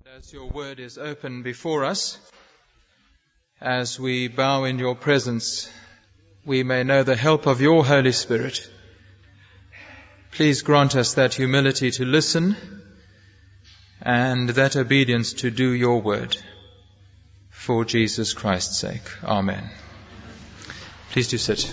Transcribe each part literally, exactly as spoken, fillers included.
As your word is open before us, as we bow in your presence, we may know the help of your Holy Spirit. Please grant us that humility to listen and that obedience to do your word. For Jesus Christ's sake. Amen. Please do sit.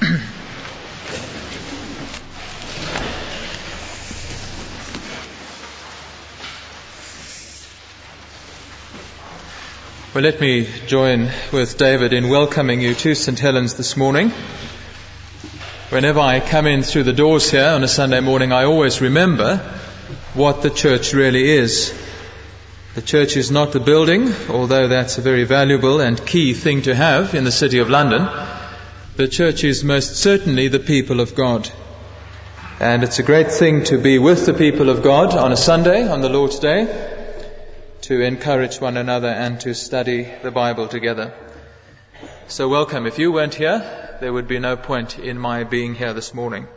Well, let me join with David in welcoming you to Saint Helens this morning. Whenever I come in through the doors here on a Sunday morning, I always remember what the church really is. The church is not the building, although that's a very valuable and key thing to have in the City of London. The church is most certainly the people of God. And it's a great thing to be with the people of God on a Sunday, on the Lord's Day, to encourage one another and to study the Bible together. So welcome. If you weren't here, there would be no point in my being here this morning.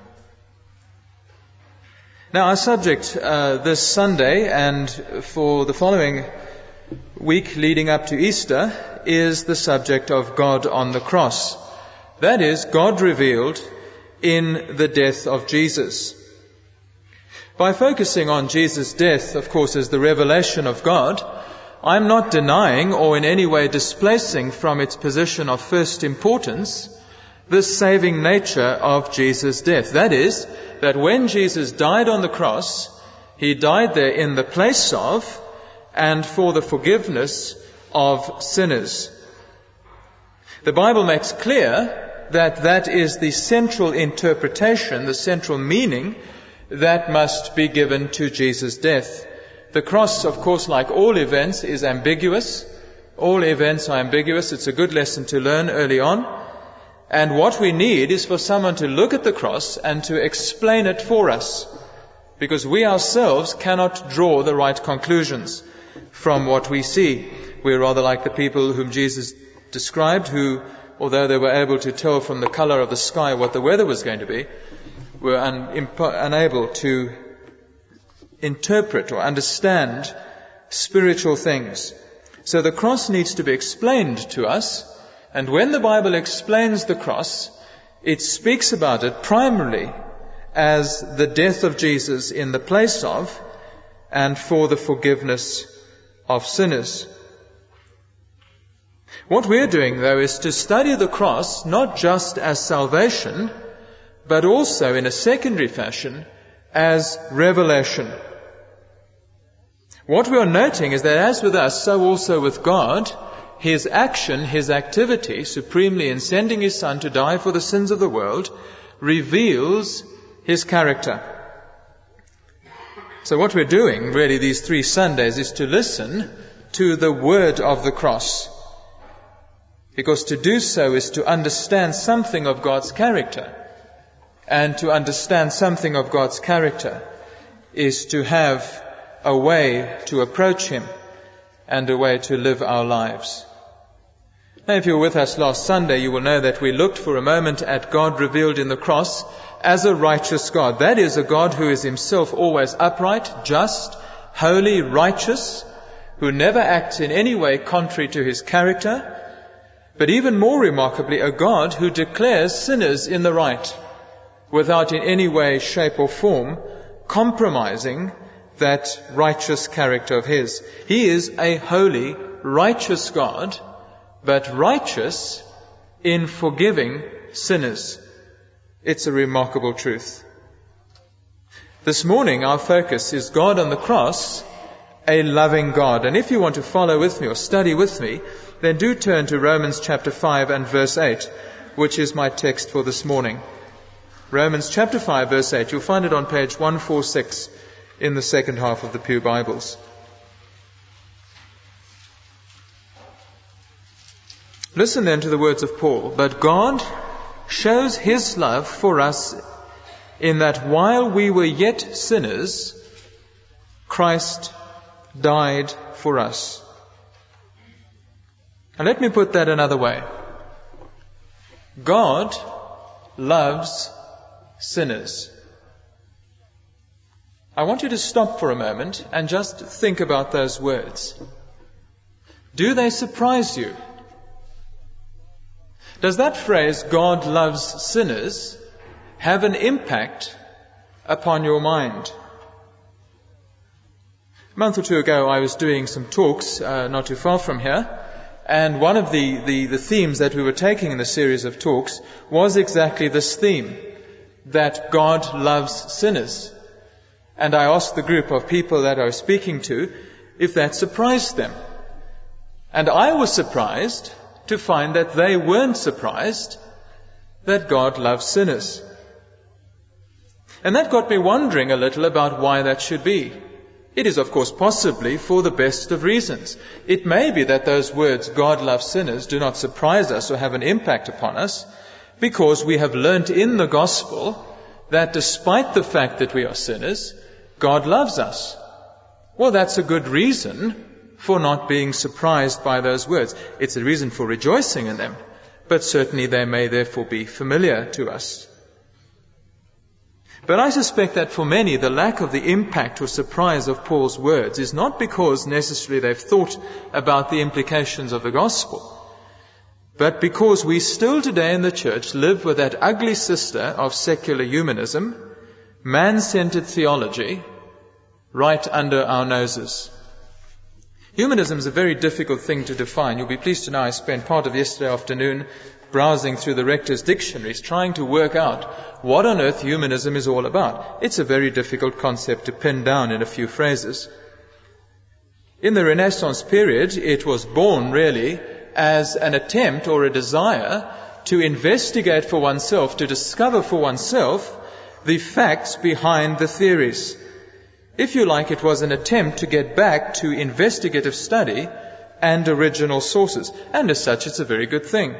Now, our subject uh, this Sunday and for the following week leading up to Easter is the subject of God on the cross. That is, God revealed in the death of Jesus. By focusing on Jesus' death, of course, as the revelation of God, I'm not denying or in any way displacing from its position of first importance the saving nature of Jesus' death. That is, that when Jesus died on the cross, He died there in the place of and for the forgiveness of sinners. The Bible makes clear that that is the central interpretation, the central meaning that must be given to Jesus' death. The cross, of course, like all events, is ambiguous. All events are ambiguous. It's a good lesson to learn early on. And what we need is for someone to look at the cross and to explain it for us, because we ourselves cannot draw the right conclusions from what we see. We're rather like the people whom Jesus described, who, although they were able to tell from the color of the sky what the weather was going to be, were un, imp, unable to interpret or understand spiritual things. So the cross needs to be explained to us, and when the Bible explains the cross, it speaks about it primarily as the death of Jesus in the place of and for the forgiveness of sinners. What we're doing, though, is to study the cross not just as salvation, but also in a secondary fashion as revelation. What we are noting is that as with us, so also with God, His action, His activity, supremely in sending His Son to die for the sins of the world, reveals His character. So what we're doing, really, these three Sundays, is to listen to the word of the cross. Because to do so is to understand something of God's character. And to understand something of God's character is to have a way to approach Him and a way to live our lives. Now, if you were with us last Sunday, you will know that we looked for a moment at God revealed in the cross as a righteous God. That is, a God who is Himself always upright, just, holy, righteous, who never acts in any way contrary to His character, but even more remarkably, a God who declares sinners in the right, without in any way, shape or form compromising that righteous character of His. He is a holy, righteous God, but righteous in forgiving sinners. It's a remarkable truth. This morning our focus is God on the cross, a loving God. And if you want to follow with me or study with me, then do turn to Romans chapter five and verse eight, which is my text for this morning. Romans chapter five, verse eight. You'll find it on page one forty-six in the second half of the Pew Bibles. Listen then to the words of Paul. But God shows His love for us in that while we were yet sinners, Christ died for us. And let me put that another way. God loves sinners. I want you to stop for a moment and just think about those words. Do they surprise you? Does that phrase, God loves sinners, have an impact upon your mind? A month or two ago, I was doing some talks uh, not too far from here, and one of the, the, the themes that we were taking in the series of talks was exactly this theme, that God loves sinners. And I asked the group of people that I was speaking to if that surprised them. And I was surprised to find that they weren't surprised that God loves sinners. And that got me wondering a little about why that should be. It is, of course, possibly for the best of reasons. It may be that those words, God loves sinners, do not surprise us or have an impact upon us, because we have learnt in the gospel that despite the fact that we are sinners, God loves us. Well, that's a good reason for not being surprised by those words. It's a reason for rejoicing in them, but certainly they may therefore be familiar to us. But I suspect that for many, the lack of the impact or surprise of Paul's words is not because necessarily they've thought about the implications of the gospel, but because we still today in the church live with that ugly sister of secular humanism, man-centered theology, right under our noses. Humanism is a very difficult thing to define. You'll be pleased to know I spent part of yesterday afternoon browsing through the Rector's dictionaries, trying to work out what on earth humanism is all about. It's a very difficult concept to pin down in a few phrases. In the Renaissance period, it was born really as an attempt or a desire to investigate for oneself, to discover for oneself the facts behind the theories. If you like, it was an attempt to get back to investigative study and original sources. And as such, it's a very good thing.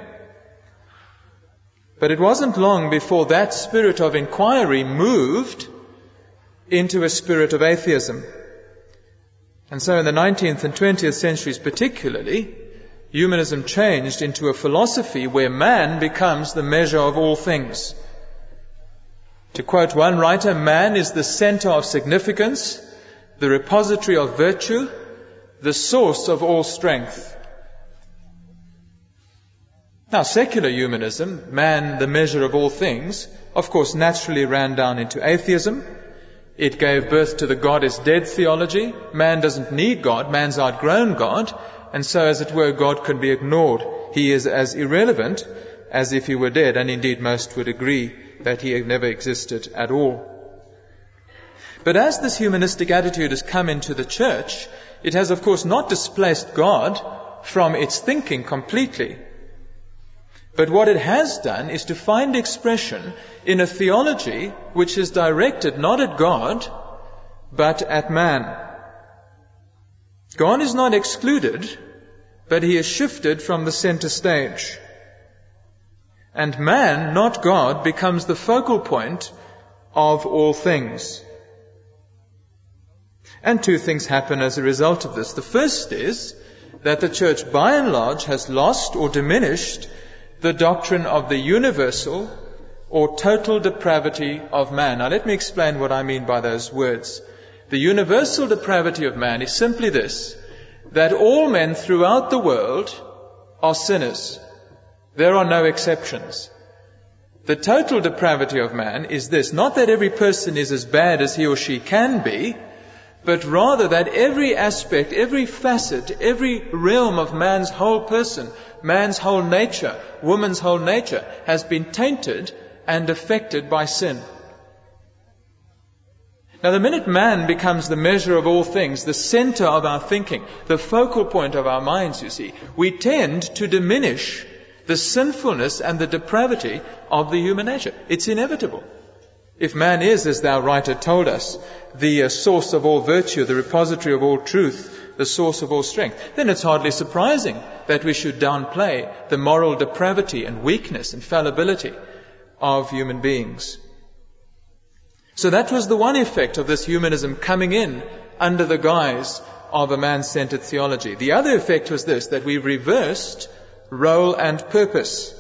But it wasn't long before that spirit of inquiry moved into a spirit of atheism. And so in the nineteenth and twentieth centuries particularly, humanism changed into a philosophy where man becomes the measure of all things. To quote one writer, man is the center of significance, the repository of virtue, the source of all strength. Now, secular humanism, man the measure of all things, of course naturally ran down into atheism. It gave birth to the God is dead theology. Man doesn't need God, man's outgrown God, and so as it were, God can be ignored. He is as irrelevant as if he were dead, and indeed most would agree that he never existed at all. But as this humanistic attitude has come into the church, it has of course not displaced God from its thinking completely. But what it has done is to find expression in a theology which is directed not at God, but at man. God is not excluded, but he is shifted from the center stage. And man, not God, becomes the focal point of all things. And two things happen as a result of this. The first is that the church by and large has lost or diminished the doctrine of the universal or total depravity of man. Now let me explain what I mean by those words. The universal depravity of man is simply this, that all men throughout the world are sinners. There are no exceptions. The total depravity of man is this, not that every person is as bad as he or she can be, but rather that every aspect, every facet, every realm of man's whole person, man's whole nature, woman's whole nature, has been tainted and affected by sin. Now, the minute man becomes the measure of all things, the center of our thinking, the focal point of our minds, you see, we tend to diminish the sinfulness and the depravity of the human nature. It's inevitable. If man is, as thou writer told us, the uh, source of all virtue, the repository of all truth, the source of all strength, then it's hardly surprising that we should downplay the moral depravity and weakness and fallibility of human beings. So that was the one effect of this humanism coming in under the guise of a man-centered theology. The other effect was this, that we reversed role and purpose.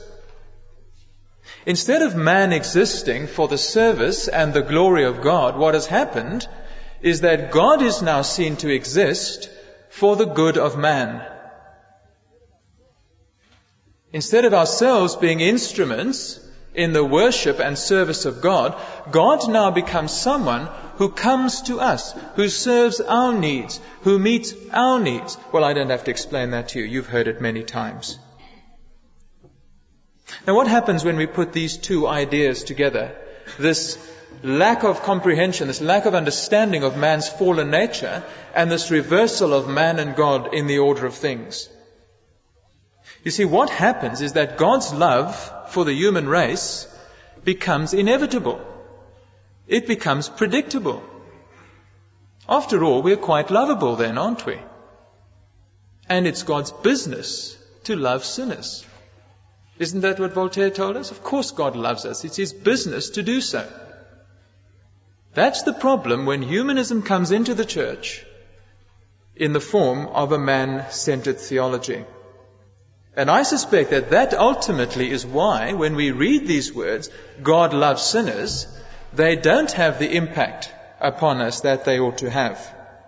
Instead of man existing for the service and the glory of God, what has happened is that God is now seen to exist for the good of man. Instead of ourselves being instruments in the worship and service of God, God now becomes someone who comes to us, who serves our needs, who meets our needs. Well, I don't have to explain that to you. You've heard it many times. Now, what happens when we put these two ideas together? This lack of comprehension, this lack of understanding of man's fallen nature, and this reversal of man and God in the order of things. You see, what happens is that God's love for the human race becomes inevitable. It becomes predictable. After all, we're quite lovable then, aren't we? And it's God's business to love sinners. Isn't that what Voltaire told us? Of course God loves us. It's His business to do so. That's the problem when humanism comes into the church in the form of a man-centered theology. And I suspect that that ultimately is why, when we read these words, God loves sinners, they don't have the impact upon us that they ought to have.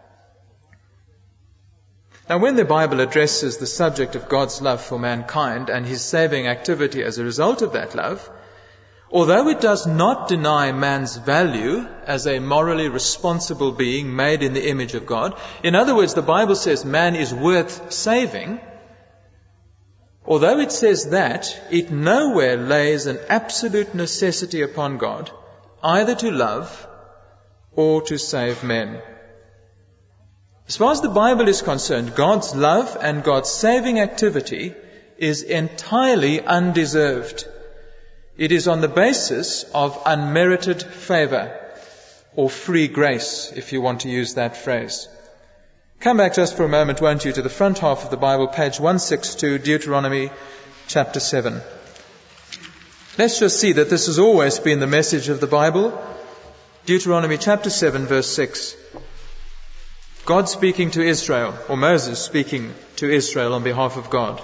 Now, when the Bible addresses the subject of God's love for mankind and His saving activity as a result of that love, although it does not deny man's value as a morally responsible being made in the image of God, in other words, the Bible says man is worth saving, although it says that, it nowhere lays an absolute necessity upon God, either to love or to save men. As far as the Bible is concerned, God's love and God's saving activity is entirely undeserved. It is on the basis of unmerited favor, or free grace, if you want to use that phrase. Come back just for a moment, won't you, to the front half of the Bible, page one sixty-two, Deuteronomy chapter seven. Let's just see that this has always been the message of the Bible. Deuteronomy chapter seven, verse six. God speaking to Israel, or Moses speaking to Israel on behalf of God.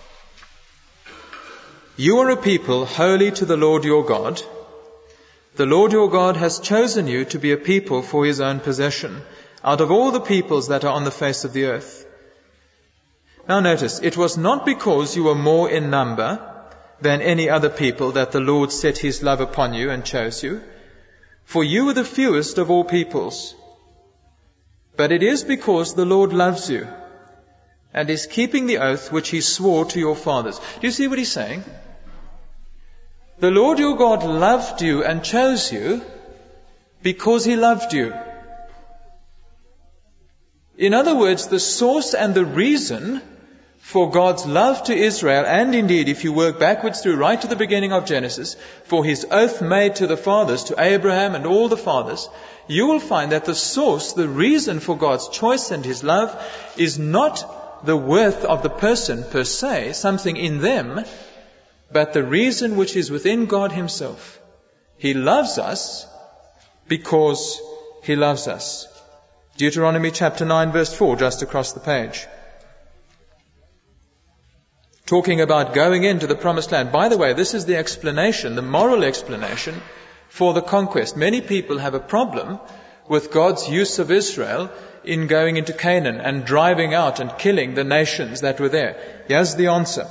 You are a people holy to the Lord your God. The Lord your God has chosen you to be a people for His own possession, out of all the peoples that are on the face of the earth. Now notice, it was not because you were more in number than any other people that the Lord set His love upon you and chose you, for you were the fewest of all peoples. But it is because the Lord loves you and is keeping the oath which He swore to your fathers. Do you see what He's saying? The Lord your God loved you and chose you because He loved you. In other words, the source and the reason for God's love to Israel, and indeed, if you work backwards through right to the beginning of Genesis, for His oath made to the fathers, to Abraham and all the fathers, you will find that the source, the reason for God's choice and His love, is not the worth of the person per se, something in them, but the reason which is within God Himself. He loves us because He loves us. Deuteronomy chapter nine, verse four, just across the page. Talking about going into the promised land. By the way, this is the explanation, the moral explanation for the conquest. Many people have a problem with God's use of Israel in going into Canaan and driving out and killing the nations that were there. Here's the answer.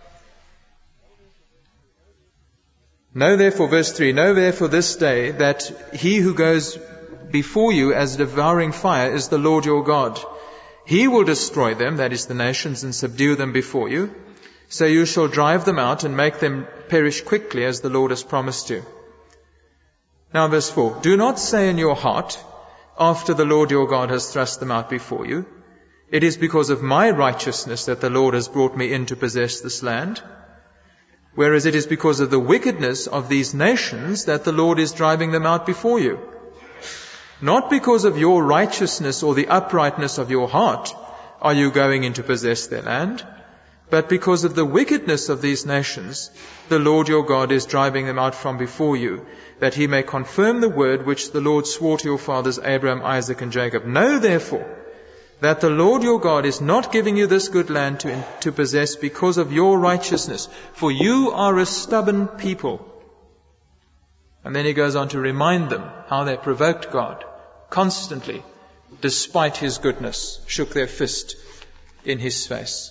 Know therefore, verse three, know therefore this day that He who goes before you as devouring fire is the Lord your God. He will destroy them, that is the nations, and subdue them before you. So you shall drive them out and make them perish quickly as the Lord has promised you. Now verse four, do not say in your heart, after the Lord your God has thrust them out before you, it is because of my righteousness that the Lord has brought me in to possess this land. Whereas it is because of the wickedness of these nations that the Lord is driving them out before you. Not because of your righteousness or the uprightness of your heart are you going in to possess their land, but because of the wickedness of these nations, the Lord your God is driving them out from before you, that He may confirm the word which the Lord swore to your fathers Abraham, Isaac, and Jacob. Know therefore that the Lord your God is not giving you this good land to, to possess because of your righteousness, for you are a stubborn people. And then He goes on to remind them how they provoked God constantly, despite his goodness, shook their fist in his face.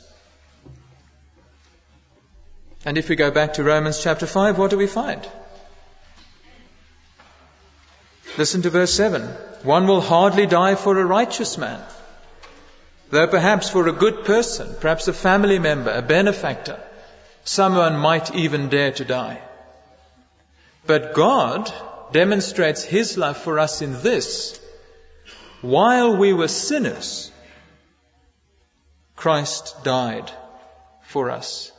And if we go back to Romans chapter five, what do we find? Listen to verse seven. One will hardly die for a righteous man, though perhaps for a good person, perhaps a family member, a benefactor, someone might even dare to die. But God demonstrates his love for us in this: while we were sinners, Christ died for us.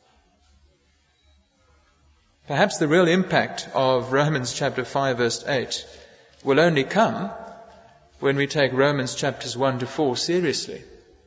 Perhaps the real impact of Romans chapter five verse eight will only come when we take Romans chapters one to four seriously.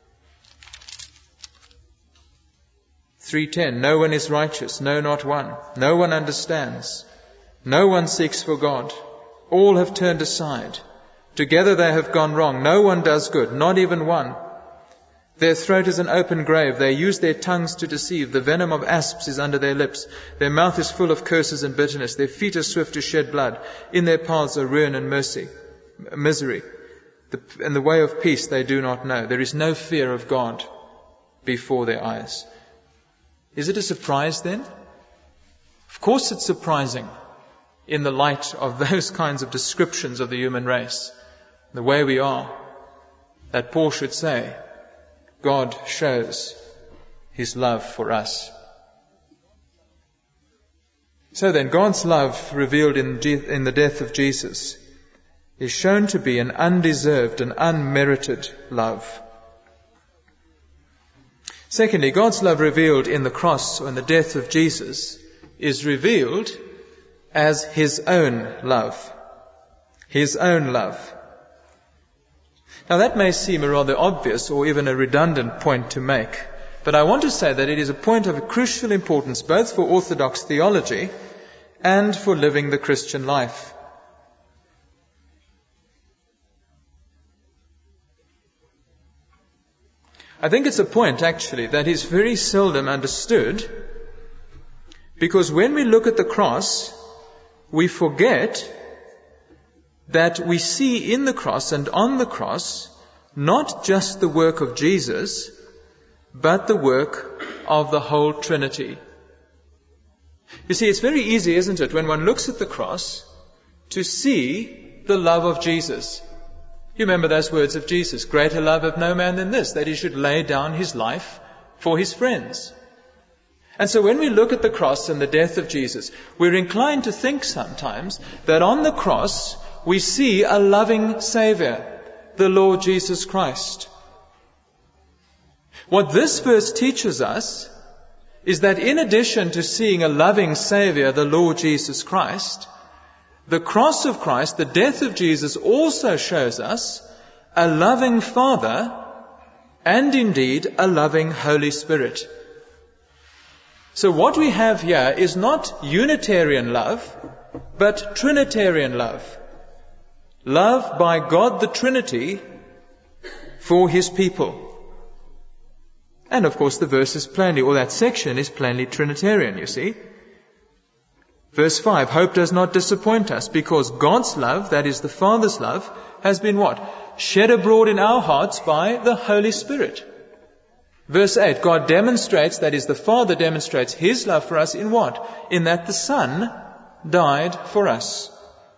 three ten, no one is righteous, no, not one. No one understands. No one seeks for God. All have turned aside. Together they have gone wrong. No one does good, not even one. Their throat is an open grave. They use their tongues to deceive. The venom of asps is under their lips. Their mouth is full of curses and bitterness. Their feet are swift to shed blood. In their paths are ruin and mercy, misery. The, and the way of peace they do not know. There is no fear of God before their eyes. Is it a surprise then? Of course it's surprising in the light of those kinds of descriptions of the human race, the way we are, that Paul should say, God shows his love for us. So then, God's love revealed in, in the death of Jesus is shown to be an undeserved and unmerited love. Secondly, God's love revealed in the cross or in the death of Jesus is revealed as his own love. His own love. Now that may seem a rather obvious or even a redundant point to make, but I want to say that it is a point of crucial importance both for orthodox theology and for living the Christian life. I think it's a point actually that is very seldom understood, because when we look at the cross, we forget that we see in the cross and on the cross not just the work of Jesus, but the work of the whole Trinity. You see, it's very easy, isn't it, when one looks at the cross, to see the love of Jesus. You remember those words of Jesus, greater love of no man than this, that he should lay down his life for his friends. And so when we look at the cross and the death of Jesus, we're inclined to think sometimes that on the cross we see a loving Saviour, the Lord Jesus Christ. What this verse teaches us is that in addition to seeing a loving Saviour, the Lord Jesus Christ, the cross of Christ, the death of Jesus, also shows us a loving Father and indeed a loving Holy Spirit. So what we have here is not Unitarian love, but Trinitarian love. Love by God the Trinity for his people. And of course the verse is plainly, or that section is plainly Trinitarian, you see. Verse five, hope does not disappoint us, because God's love, that is the Father's love, has been what? Shed abroad in our hearts by the Holy Spirit. Verse eight, God demonstrates, that is the Father demonstrates his love for us in what? In that the Son died for us.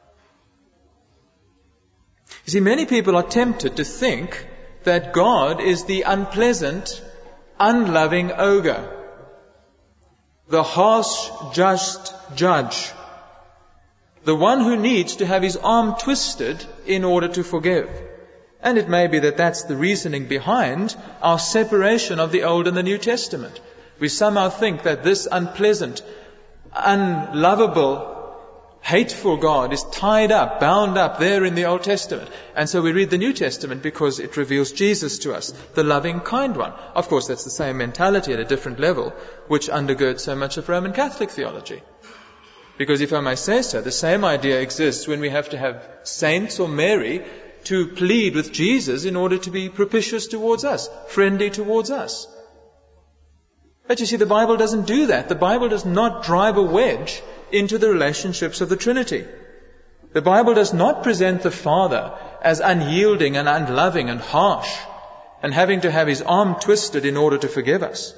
You see, many people are tempted to think that God is the unpleasant, unloving ogre, the harsh, just judge, the one who needs to have his arm twisted in order to forgive. And it may be that that's the reasoning behind our separation of the Old and the New Testament. We somehow think that this unpleasant, unlovable, hateful God is tied up, bound up there in the Old Testament. And so we read the New Testament because it reveals Jesus to us, the loving, kind one. Of course, that's the same mentality at a different level, which undergirds so much of Roman Catholic theology. Because if I may say so, the same idea exists when we have to have saints or Mary to plead with Jesus in order to be propitious towards us, friendly towards us. But you see, the Bible doesn't do that. The Bible does not drive a wedge into the relationships of the Trinity. The Bible does not present the Father as unyielding and unloving and harsh and having to have his arm twisted in order to forgive us.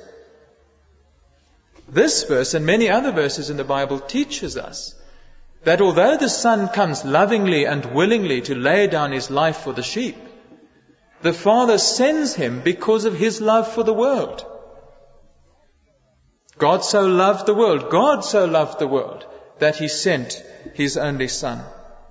This verse and many other verses in the Bible teaches us that although the Son comes lovingly and willingly to lay down his life for the sheep, the Father sends him because of his love for the world. God so loved the world, God so loved the world, that he sent his only Son.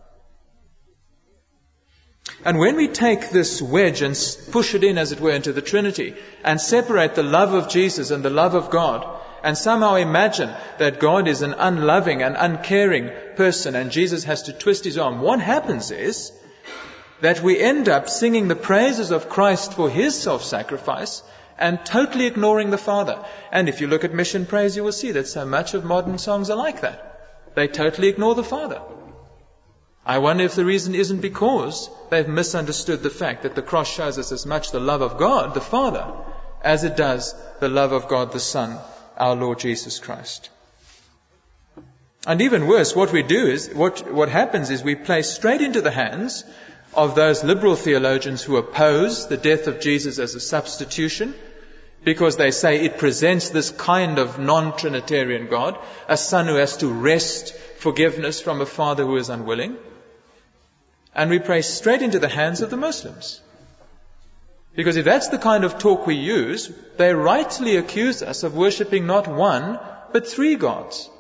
And when we take this wedge and push it in, as it were, into the Trinity, and separate the love of Jesus and the love of God, and somehow imagine that God is an unloving and uncaring person and Jesus has to twist his arm, what happens is that we end up singing the praises of Christ for his self-sacrifice and totally ignoring the Father. And if you look at mission praise, you will see that so much of modern songs are like that. They totally ignore the Father. I wonder if the reason isn't because they've misunderstood the fact that the cross shows us as much the love of God, the Father, as it does the love of God, the Son, our Lord Jesus Christ. And even worse, what we do is, what, what happens is we play straight into the hands of those liberal theologians who oppose the death of Jesus as a substitution, because they say it presents this kind of non-Trinitarian God, a Son who has to wrest forgiveness from a Father who is unwilling. And we play straight into the hands of the Muslims. Because if that's the kind of talk we use, they rightly accuse us of worshipping not one, but three gods.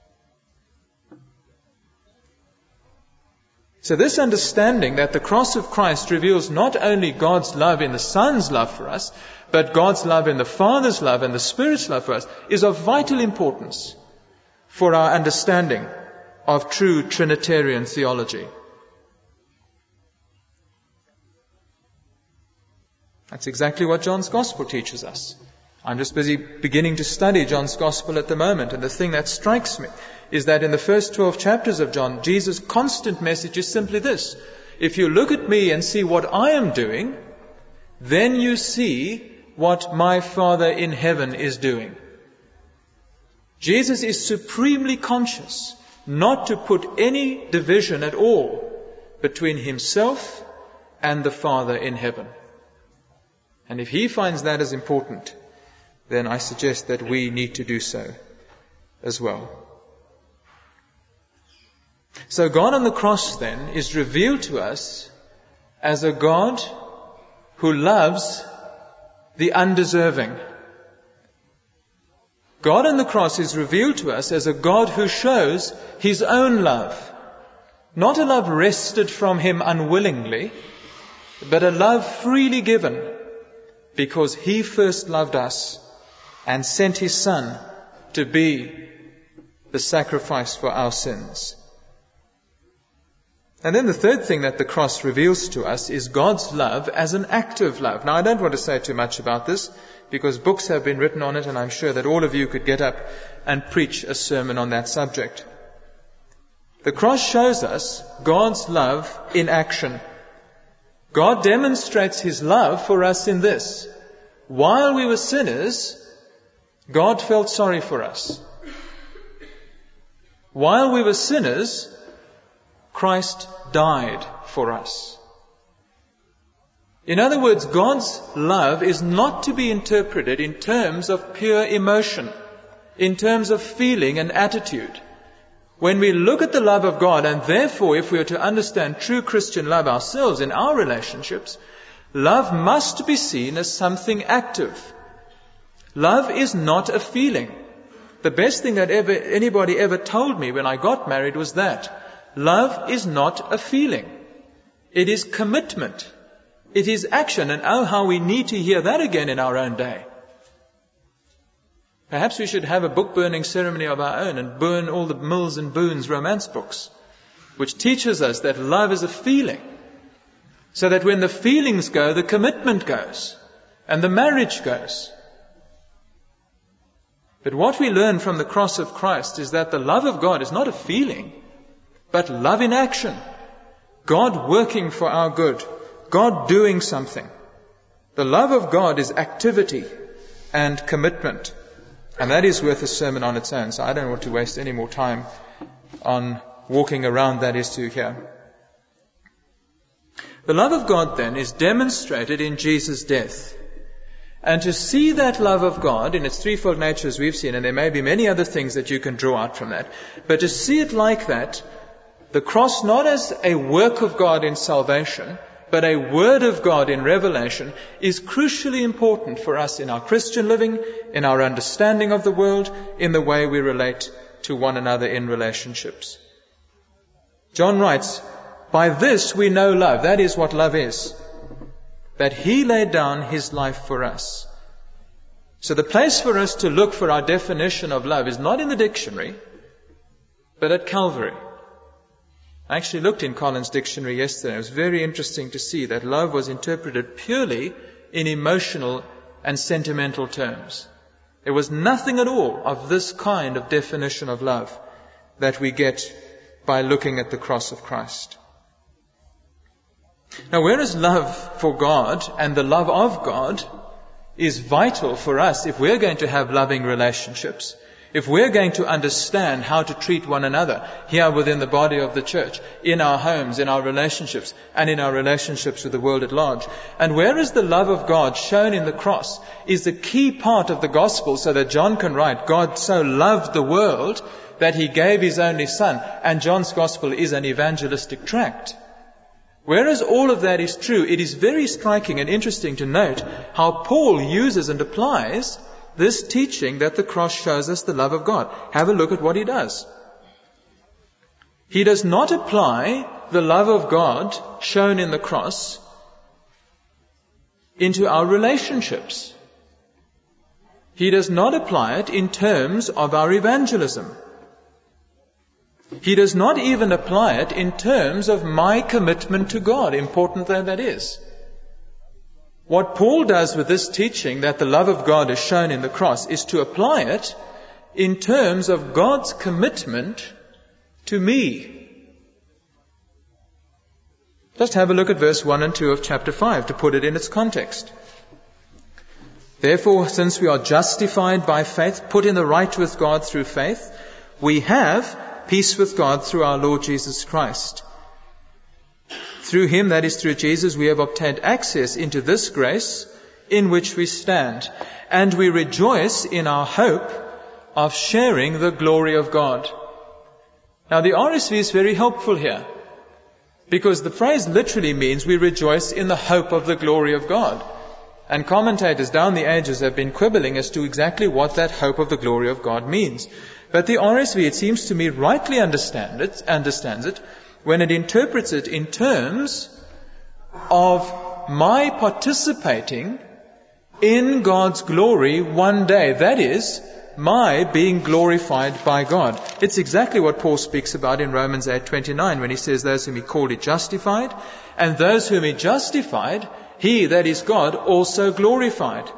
So this understanding that the cross of Christ reveals not only God's love in the Son's love for us, but God's love in the Father's love and the Spirit's love for us, is of vital importance for our understanding of true Trinitarian theology. That's exactly what John's Gospel teaches us. I'm just busy beginning to study John's Gospel at the moment, and the thing that strikes me is that in the first twelve chapters of John, Jesus' constant message is simply this: if you look at me and see what I am doing, then you see what my Father in heaven is doing. Jesus is supremely conscious not to put any division at all between himself and the Father in heaven. And if he finds that as important, then I suggest that we need to do so as well. So God on the cross then is revealed to us as a God who loves the undeserving. God on the cross is revealed to us as a God who shows his own love. Not a love wrested from him unwillingly, but a love freely given because he first loved us and sent his Son to be the sacrifice for our sins. And then the third thing that the cross reveals to us is God's love as an active love. Now, I don't want to say too much about this because books have been written on it, and I'm sure that all of you could get up and preach a sermon on that subject. The cross shows us God's love in action. God demonstrates his love for us in this: while we were sinners, God felt sorry for us. While we were sinners, Christ died for us. In other words, God's love is not to be interpreted in terms of pure emotion, in terms of feeling and attitude. When we look at the love of God, and therefore if we are to understand true Christian love ourselves in our relationships, love must be seen as something active. Love is not a feeling. The best thing that ever anybody ever told me when I got married was that love is not a feeling. It is commitment. It is action. And oh, how we need to hear that again in our own day. Perhaps we should have a book burning ceremony of our own and burn all the Mills and Boon's romance books, which teaches us that love is a feeling, so that when the feelings go, the commitment goes and the marriage goes. But what we learn from the cross of Christ is that the love of God is not a feeling, but love in action. God working for our good. God doing something. The love of God is activity and commitment. And that is worth a sermon on its own. So I don't want to waste any more time on walking around, that is to here. The love of God then is demonstrated in Jesus' death. And to see that love of God in its threefold nature as we've seen, and there may be many other things that you can draw out from that, but to see it like that, the cross not as a work of God in salvation, but a word of God in revelation, is crucially important for us in our Christian living, in our understanding of the world, in the way we relate to one another in relationships. John writes, "By this we know love," that is what love is, "that He laid down His life for us." So the place for us to look for our definition of love is not in the dictionary, but at Calvary. I actually looked in Collins' dictionary yesterday. It was very interesting to see that love was interpreted purely in emotional and sentimental terms. There was nothing at all of this kind of definition of love that we get by looking at the cross of Christ. Now, whereas love for God and the love of God is vital for us if we're going to have loving relationships, if we're going to understand how to treat one another here within the body of the church, in our homes, in our relationships, and in our relationships with the world at large. And whereas the love of God shown in the cross is the key part of the gospel, so that John can write, God so loved the world that He gave His only Son, and John's gospel is an evangelistic tract. Whereas all of that is true, it is very striking and interesting to note how Paul uses and applies this teaching that the cross shows us the love of God. Have a look at what he does. He does not apply the love of God shown in the cross into our relationships. He does not apply it in terms of our evangelism. He does not even apply it in terms of my commitment to God, important though that is. What Paul does with this teaching that the love of God is shown in the cross is to apply it in terms of God's commitment to me. Just have a look at verse one and two of chapter five to put it in its context. Therefore, since we are justified by faith, put in the right with God through faith, we have peace with God through our Lord Jesus Christ. Through Him, that is through Jesus, we have obtained access into this grace in which we stand, and we rejoice in our hope of sharing the glory of God. Now the R S V is very helpful here, because the phrase literally means we rejoice in the hope of the glory of God. And commentators down the ages have been quibbling as to exactly what that hope of the glory of God means. But the R S V, it seems to me, rightly understand it, understands it when it interprets it in terms of my participating in God's glory one day. That is, my being glorified by God. It's exactly what Paul speaks about in Romans eight twenty-nine when he says, those whom He called He justified, and those whom He justified, He, that is God, also glorified.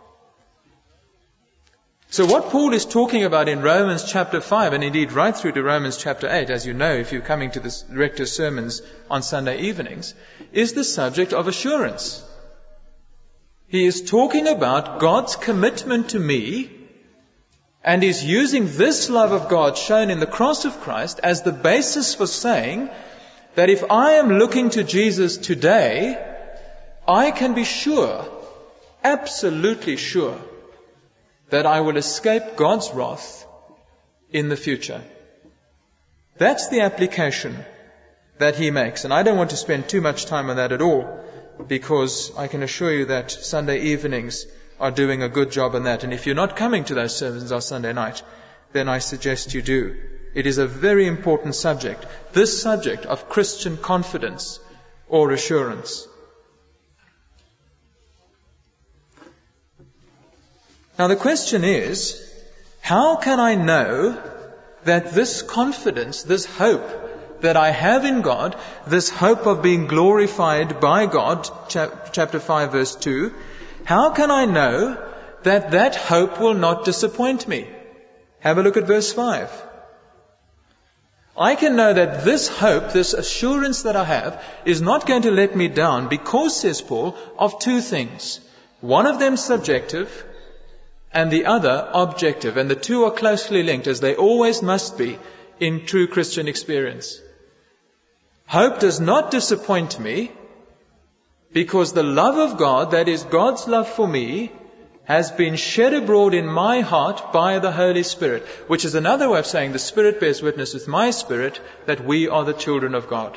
So what Paul is talking about in Romans chapter five, and indeed right through to Romans chapter eight, as you know if you're coming to the rector's sermons on Sunday evenings, is the subject of assurance. He is talking about God's commitment to me, and is using this love of God shown in the cross of Christ as the basis for saying that if I am looking to Jesus today, I can be sure, absolutely sure, that I will escape God's wrath in the future. That's the application that he makes. And I don't want to spend too much time on that at all, because I can assure you that Sunday evenings are doing a good job on that. And if you're not coming to those sermons on Sunday night, then I suggest you do. It is a very important subject, this subject of Christian confidence or assurance. Now the question is, how can I know that this confidence, this hope that I have in God, this hope of being glorified by God, chapter five verse two, how can I know that that hope will not disappoint me? Have a look at verse five. I can know that this hope, this assurance that I have, is not going to let me down because, says Paul, of two things. One of them subjective, and the other objective. And the two are closely linked, as they always must be in true Christian experience. Hope does not disappoint me because the love of God, that is God's love for me, has been shed abroad in my heart by the Holy Spirit, which is another way of saying the Spirit bears witness with my spirit that we are the children of God.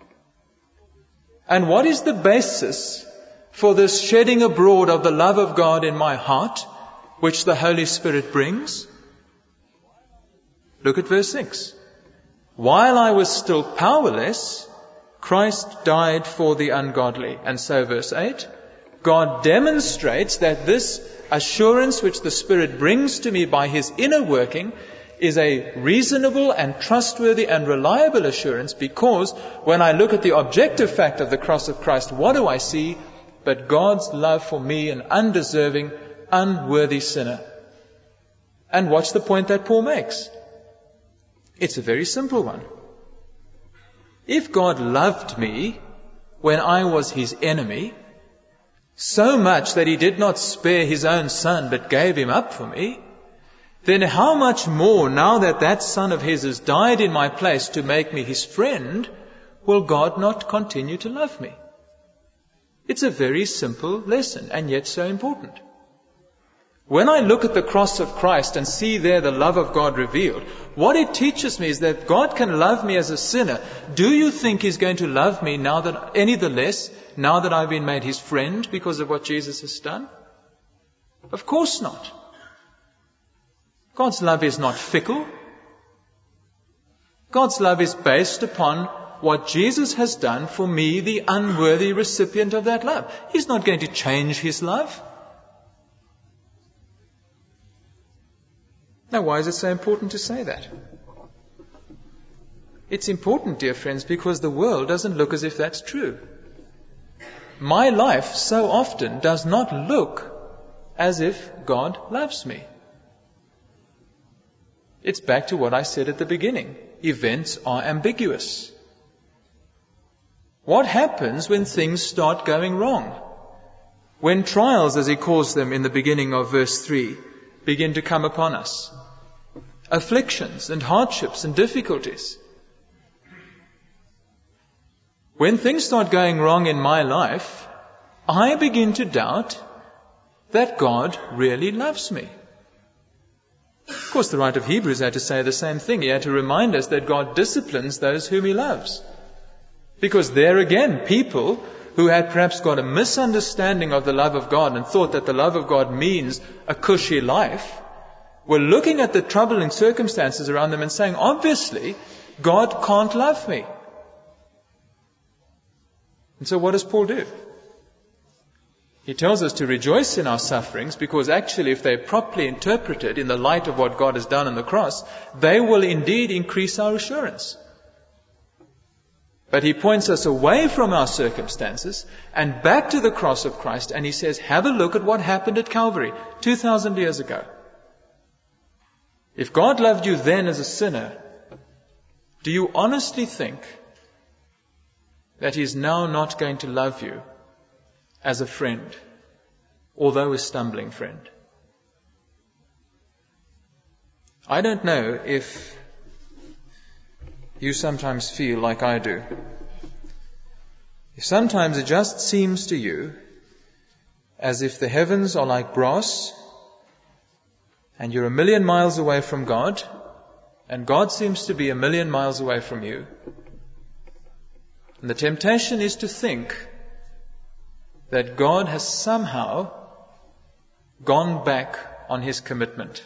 And what is the basis for this shedding abroad of the love of God in my heart, which the Holy Spirit brings? Look at verse six. While I was still powerless, Christ died for the ungodly. And so verse eight, God demonstrates that this assurance which the Spirit brings to me by His inner working is a reasonable and trustworthy and reliable assurance, because when I look at the objective fact of the cross of Christ, what do I see but God's love for me, an undeserving, unworthy sinner? And what's the point that Paul makes? It's a very simple one. If God loved me when I was His enemy, so much that He did not spare His own Son but gave Him up for me, then how much more, now that that Son of His has died in my place to make me His friend, will God not continue to love me? It's a very simple lesson, and yet so important. When I look at the cross of Christ and see there the love of God revealed, what it teaches me is that God can love me as a sinner. Do you think He's going to love me now that any the less, now that I've been made His friend because of what Jesus has done? Of course not. God's love is not fickle. God's love is based upon what Jesus has done for me, the unworthy recipient of that love. He's not going to change His love. Now, why is it so important to say that? It's important, dear friends, because the world doesn't look as if that's true. My life so often does not look as if God loves me. It's back to what I said at the beginning. Events are ambiguous. What happens when things start going wrong? When trials, as he calls them in the beginning of verse three, begin to come upon us. Afflictions and hardships and difficulties. When things start going wrong in my life, I begin to doubt that God really loves me. Of course, the writer of Hebrews had to say the same thing. He had to remind us that God disciplines those whom He loves. Because there again, people who had perhaps got a misunderstanding of the love of God and thought that the love of God means a cushy life, were looking at the troubling circumstances around them and saying, obviously, God can't love me. And so what does Paul do? He tells us to rejoice in our sufferings, because actually if they're properly interpreted in the light of what God has done on the cross, they will indeed increase our assurance. But he points us away from our circumstances and back to the cross of Christ, and he says, have a look at what happened at Calvary two thousand years ago. If God loved you then as a sinner, do you honestly think that He's now not going to love you as a friend, although a stumbling friend? I don't know if you sometimes feel like I do. Sometimes it just seems to you as if the heavens are like brass and you're a million miles away from God, and God seems to be a million miles away from you. And the temptation is to think that God has somehow gone back on His commitment.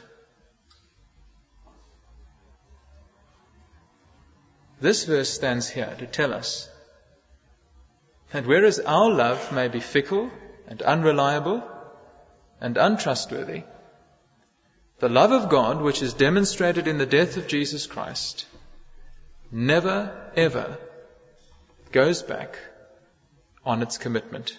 This verse stands here to tell us that whereas our love may be fickle and unreliable and untrustworthy, the love of God, which is demonstrated in the death of Jesus Christ, never, ever goes back on its commitment.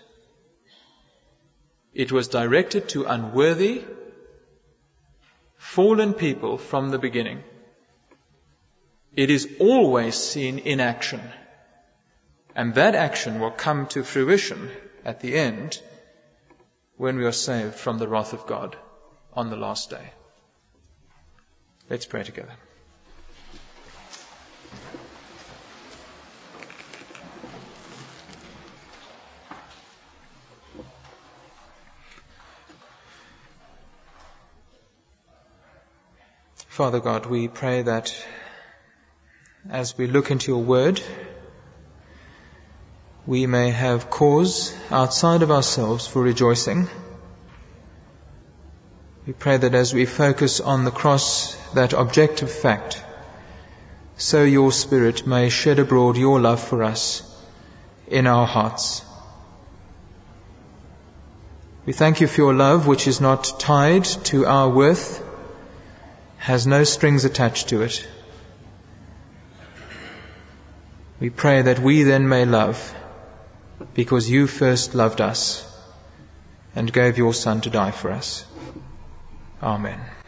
It was directed to unworthy, fallen people from the beginning. It is always seen in action, and that action will come to fruition at the end when we are saved from the wrath of God on the last day. Let's pray together. Father God, we pray that as we look into your word, we may have cause outside of ourselves for rejoicing. We pray that as we focus on the cross, that objective fact, so your Spirit may shed abroad your love for us in our hearts. We thank you for your love, which is not tied to our worth, has no strings attached to it. We pray that we then may love, because you first loved us and gave your Son to die for us. Amen.